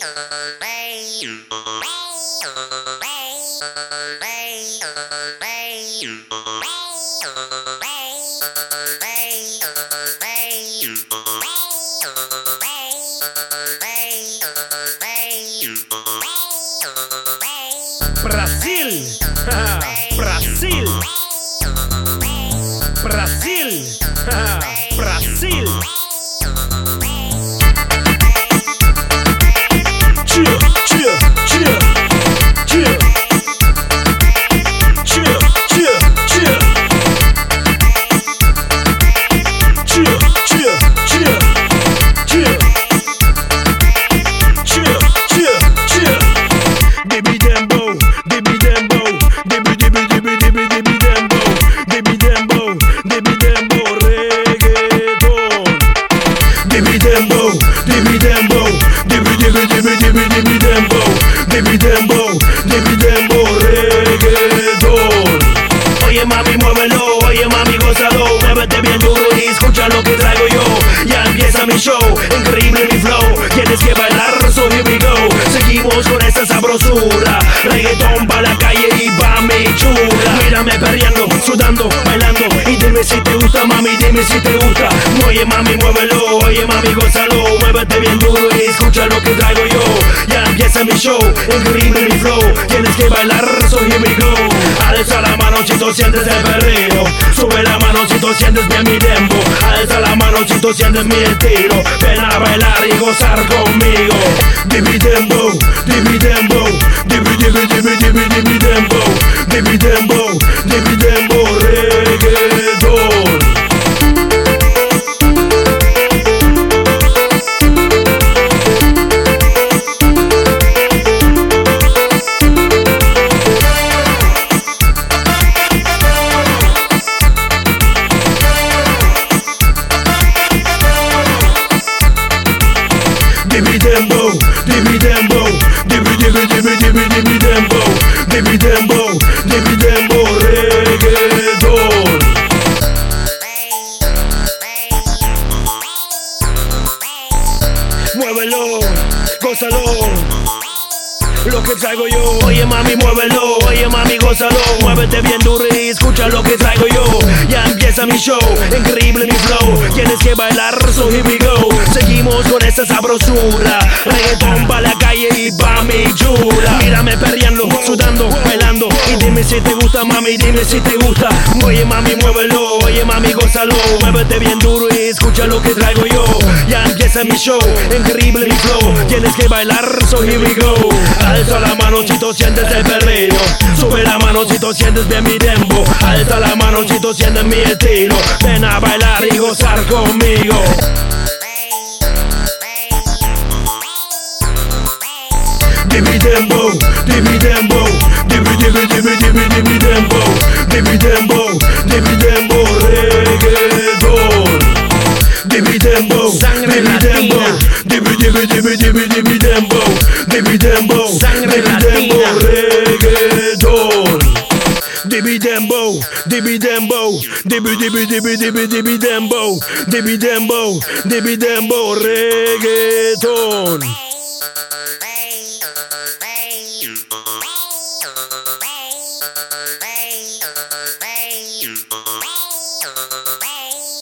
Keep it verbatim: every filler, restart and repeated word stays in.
Brasil, Brasil, Brasil, Brasil. Cheer, cheer, cheer, cheer, cheer, cheer, cheer, cheer, cheer, cheer, cheer, cheer, cheer, cheer. Baby Dembo, baby Dembo, baby baby baby baby baby Dembo, baby Dembo, baby Dembo, reggaeton. Baby Dembo, baby Dembo, baby baby baby baby baby Dembo, baby Dembo, baby Dembo, reggaeton. Oye mami, muévelo, oye mami, gózalo, muévete bien duro y escucha lo que traigo yo. Ya empieza mi show, increíble mi flow, tienes que bailar, so here we go. Seguimos con esta sabrosura, reggaetón pa' la calle y pa' mi chula. Mírame perreando, sudando, bailando, y dime si te gusta mami, dime si te gusta. Oye mami, muévelo, oye mami, gózalo, muévete bien duro y escucha lo que traigo yo. Ya empieza mi show, increíble mi flow, tienes que bailar, so here we go. Alza la mano si tú sientes el perreo, sube la mano si tú sientes bien mi dembo. Alza la mano si tú sientes mi estilo, ven a bailar y gozar conmigo. Baby Dembo, baby Dembo, baby baby baby baby baby Dembo, baby Dembo, baby Dembo, reggaeton. Baby Dembo, baby Dembo, baby baby baby baby baby Dembo, baby Dembo, baby Dembo, reggaeton. Muévelo, gózalo, lo que traigo yo. Oye mami, muévelo, oye mami, gózalo, muévete bien duro y escucha lo que traigo yo. Ya empieza mi show, increíble mi flow, tienes que bailar, so here we go. Seguimos con esta sabrosura, reggaetón pa' la calle y pa' mi chula. Mírame perreando, sudando, bailando, y dime si te gusta mami, dime si te gusta. Oye mami, muévelo, oye mami, gózalo, muévete bien duro y escucha lo que traigo yo. Ya empieza mi show, increíble mi flow, tienes que bailar, so here we go. Alza la mano si tú sientes el perreo, sube la mano si tú sientes bien mi dembo. Alza la mano si tú sientes mi estilo, ven a bailar y gozar conmigo. Baby Dembo, baby Dembo, baby baby baby baby baby Dembo, baby Dembo, baby Dembo, reggaeton. Baby Dembo, baby Dembo, baby baby baby baby baby Dembo, baby Dembo, baby Dembo, reggaeton. Baby Dembo, baby Dembo, baby baby baby baby baby Dembo, baby Dembo, baby Dembo, reggaeton.